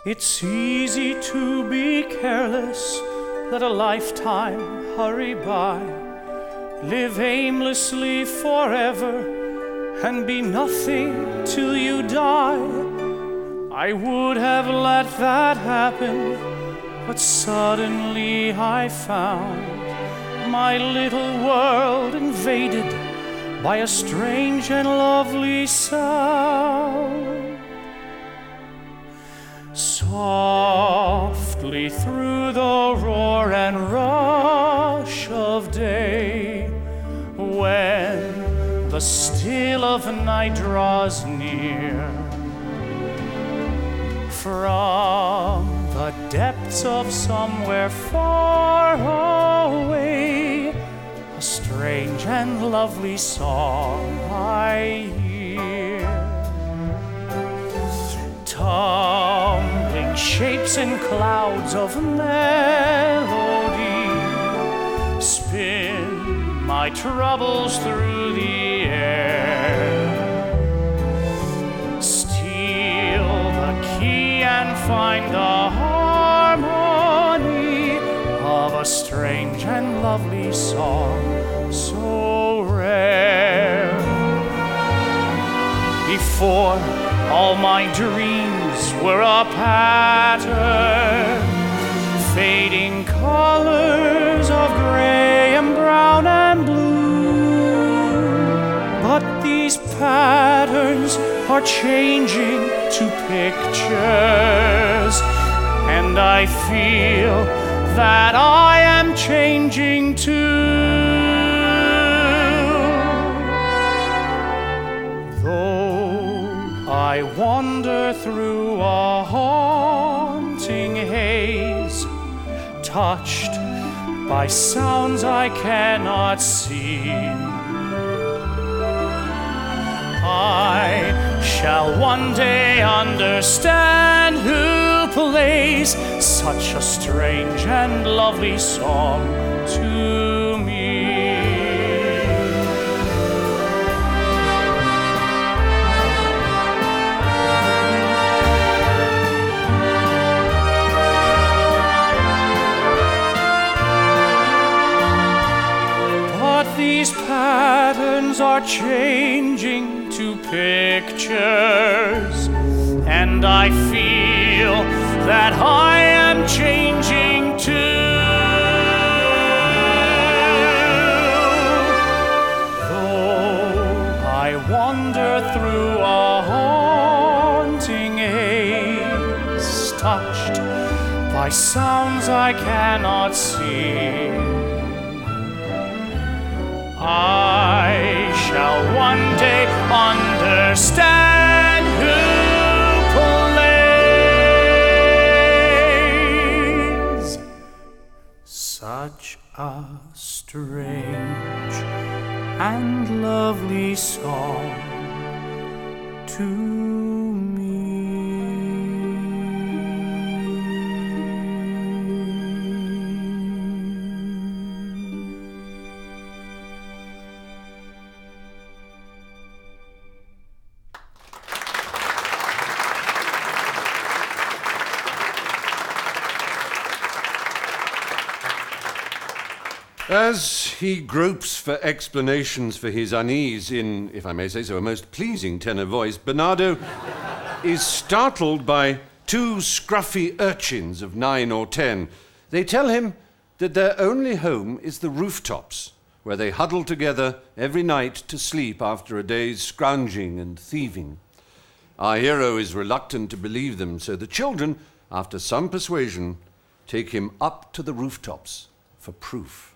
It's easy to be careless, let a lifetime hurry by, live aimlessly forever, and be nothing till you die. I would have let that happen, but suddenly I found my little world invaded by a strange and lovely sound. Softly through the roar and rush of day, when the still of night draws near, from the depths of somewhere far away, a strange and lovely song I hear. Tumbling shapes and clouds of melody spin my troubles through the air. Steal the key and find the harmony of a strange and lovely song so rare. Before all my dreams were a pattern, fading colors of gray and brown and blue. But these patterns are changing to pictures, and I feel that I am changing too. I wander through a haunting haze, touched by sounds I cannot see. I shall one day understand who plays such a strange and lovely song to me. These patterns are changing to pictures, and I feel that I am changing too. Though I wander through a haunting haze, touched by sounds I cannot see, I shall one day understand who plays such a strange and lovely song to me. As he gropes for explanations for his unease in, if I may say so, a most pleasing tenor voice, Bernardo is startled by two scruffy urchins of 9 or 10. They tell him that their only home is the rooftops, where they huddle together every night to sleep after a day's scrounging and thieving. Our hero is reluctant to believe them, so the children, after some persuasion, take him up to the rooftops for proof.